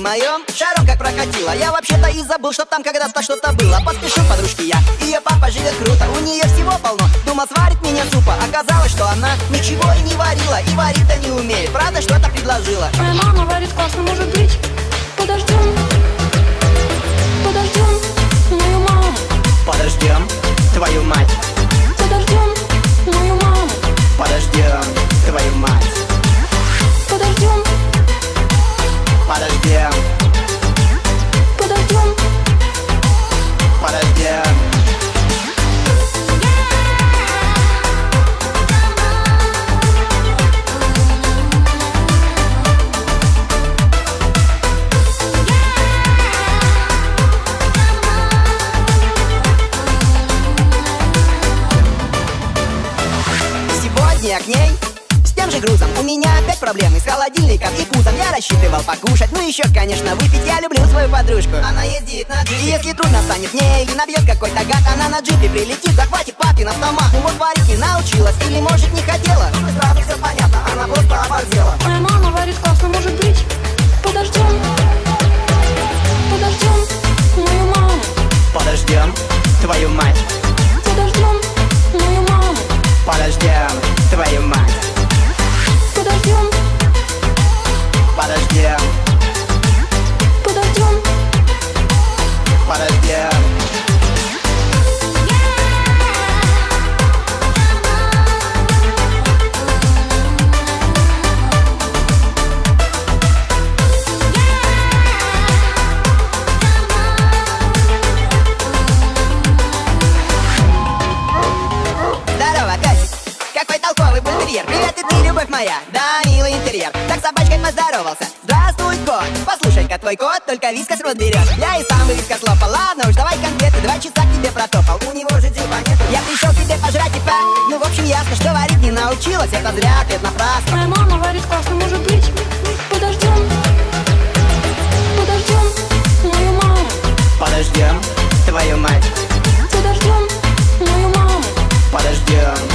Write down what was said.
моем шаром как прокатило. Я вообще-то и забыл, что там когда-то что-то было. Поспешил подружки я, ее папа живет круто. У нее всего полно, думал сварит мне супа. Оказалось, что она ничего и не варила, и варить-то не умеет. Правда, что-то предложила. Моя мама варит классно, может быть. Подождем, подождем мою маму. Подождем твою мать. Подождем мою маму. Подождем твою мать. Подождем, Подождем, подождем. подождем. Сегодня я к ней с тем же грузом. У меня опять проблемы с холодильником и пузом. Я рассчитывал покушать, ну еще, конечно, выпить. Я люблю свою подружку, она ездит на джипе. И если трудно станет мне или набьет какой-то гад, она на джипе прилетит, захватит папин автомат. Ну вот варить не научилась или может не хотела. Ну сразу все понятно, она просто оборзела. Моя мама варит классно, может быть. Подождем, подождем мою маму. Подождем твою мать. Подождем мою маму. Подождем твою мать. Подождем, Подождем, подождем. подождем. Здорово, Катя. Какой толковый бультерьер. Привет, и ты, любовь моя. Да, милый интерьер. Так с собачкой поздоровался. Здравствуй, кот. Послушай-ка, твой кот только вискас рот берет. Я и сам вискас лопал. Ладно уж, давай конкретно. 2 часа к тебе протопал. У него же дела нет. Я пришел к тебе пожрать и па. Ну, в общем, ясно, что варить не научилась. Это зря, ответ напрасно. Моя мама варит классно, может быть. Подождем, подождем мою маму. Подождем твою мать. Подождем мою маму. Подождем